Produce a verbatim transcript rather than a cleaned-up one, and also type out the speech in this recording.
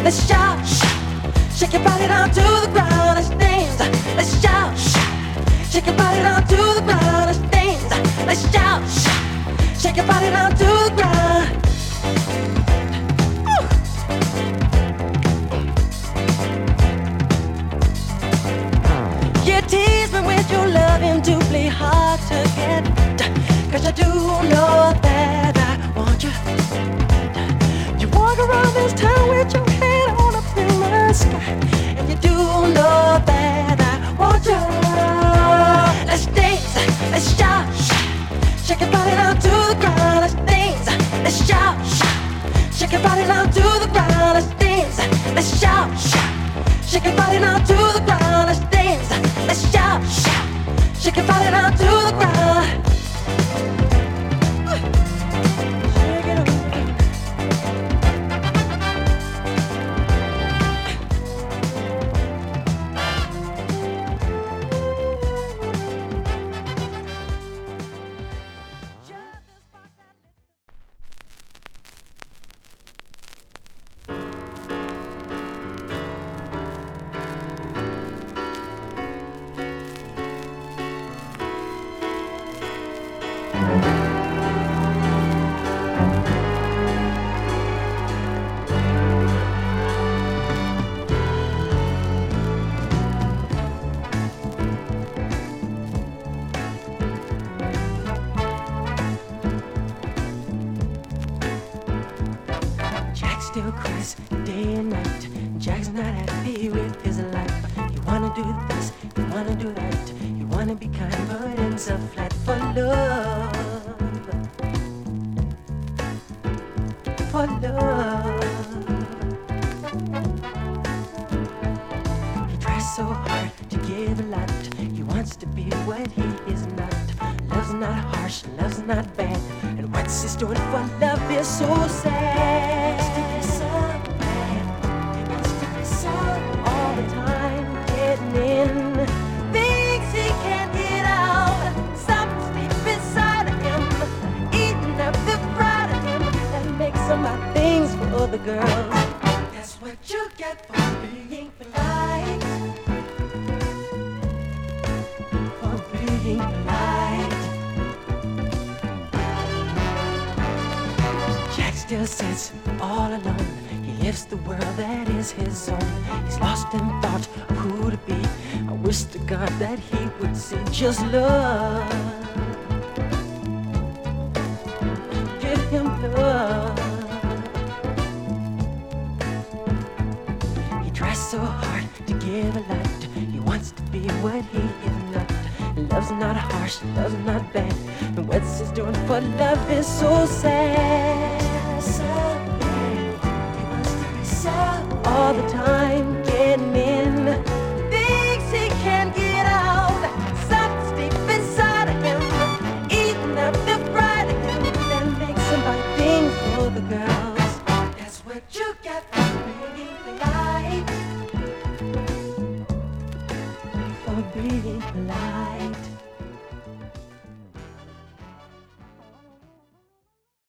let's shout. Shake your body down to the ground, let's dance. Let's shout. Shake your body down to the ground, let's dance. Let's shout. Shake your body down to the ground. Ooh. You tease me with your loving, doubly hard to get. Cause I do know that I want you. You walk around this town with your head on up in the sky. And you do know that I want you. Let's dance, let's shout. Shake your body down to the ground, let's dance. Let's shout. Shake your body down to the ground, let's dance. Let's shout. Shake your body down to the ground, let's dance. Let's shout. Shake your body down to the ground. Still cries day and night. Jack's not happy with his life. You wanna do this, you wanna do that. You wanna be kind, but ends up flat for love. For love. He tries so hard to give a lot. He wants to be what he is not. Love's not harsh, love's not bad. And what's he's doing for love is so sad. The girls, that's what you get for being polite. For being polite. Jack still sits all alone. He lives the world that is his own. He's lost in thought of who to be. I wish to God that he would see just love. Give him love. So hard to give a lot. He wants to be what he is not. Love's not harsh, love's not bad. And what's he's doing for love is so sad. So bad. He wants to be so all the time getting in. Thinks he can't get out. Something's deep inside of him, eating up the pride of him. That makes him buy things for the girls. That's what you get.